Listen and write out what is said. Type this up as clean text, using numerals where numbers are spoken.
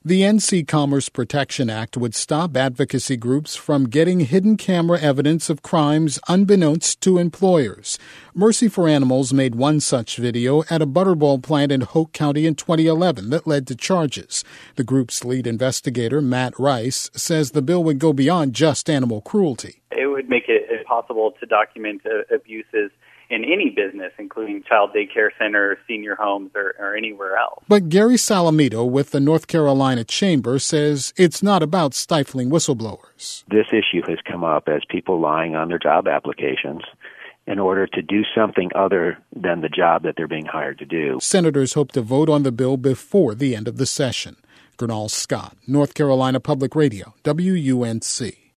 The NC Commerce Protection Act would stop advocacy groups from getting hidden camera evidence of crimes unbeknownst to employers. Mercy for Animals made one such video at a Butterball plant in Hoke County in 2011 that led to charges. The group's lead investigator, Matt Rice, says the bill would go beyond just animal cruelty. It would make it impossible to document abuses in any business, including child daycare centers, senior homes, or anywhere else. But Gary Salamito with the North Carolina Chamber says it's not about stifling whistleblowers. This issue has come up as people lying on their job applications in order to do something other than the job that they're being hired to do. Senators hope to vote on the bill before the end of the session. Gernal Scott, North Carolina Public Radio, WUNC.